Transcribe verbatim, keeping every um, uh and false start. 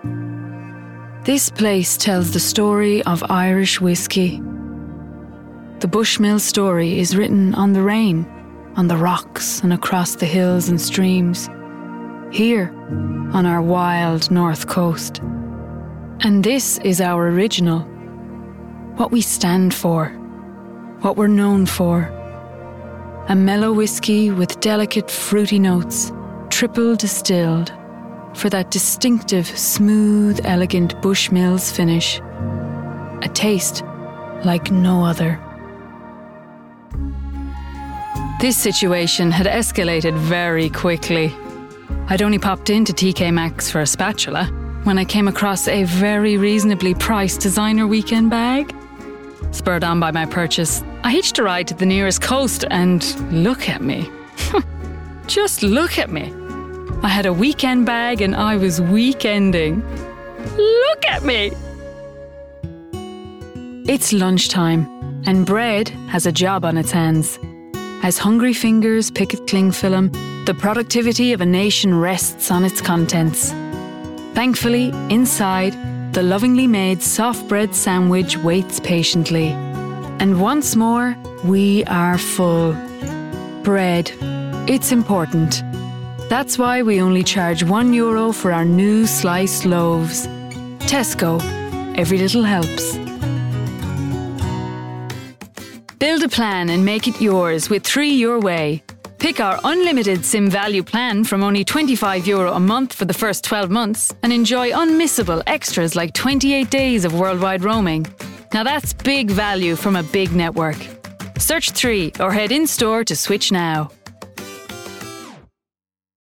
This place tells the story of Irish whiskey. The Bushmill story is written on the rain, on the rocks and across the hills and streams, here on our wild north coast. And this is our original, what we stand for, what we're known for. A mellow whiskey with delicate fruity notes, triple distilled, for that distinctive, smooth, elegant Bushmills finish. A taste like no other. This situation had escalated very quickly. I'd only popped into T K Maxx for a spatula when I came across a very reasonably priced designer weekend bag. Spurred on by my purchase, I hitched a ride to the nearest coast and look at me. Just look at me. I had a weekend bag and I was weekending. Look at me! It's lunchtime and bread has a job on its hands. As hungry fingers pick at cling film, the productivity of a nation rests on its contents. Thankfully, inside, the lovingly made soft bread sandwich waits patiently. And once more, we are full. Bread. It's important. That's why we only charge one euro for our new sliced loaves. Tesco. Every little helps. Build a plan and make it yours with three Your Way. Pick our unlimited SIM value plan from only twenty-five euro a month for the first twelve months and enjoy unmissable extras like twenty-eight days of worldwide roaming. Now that's big value from a big network. Search three or head in-store to switch now.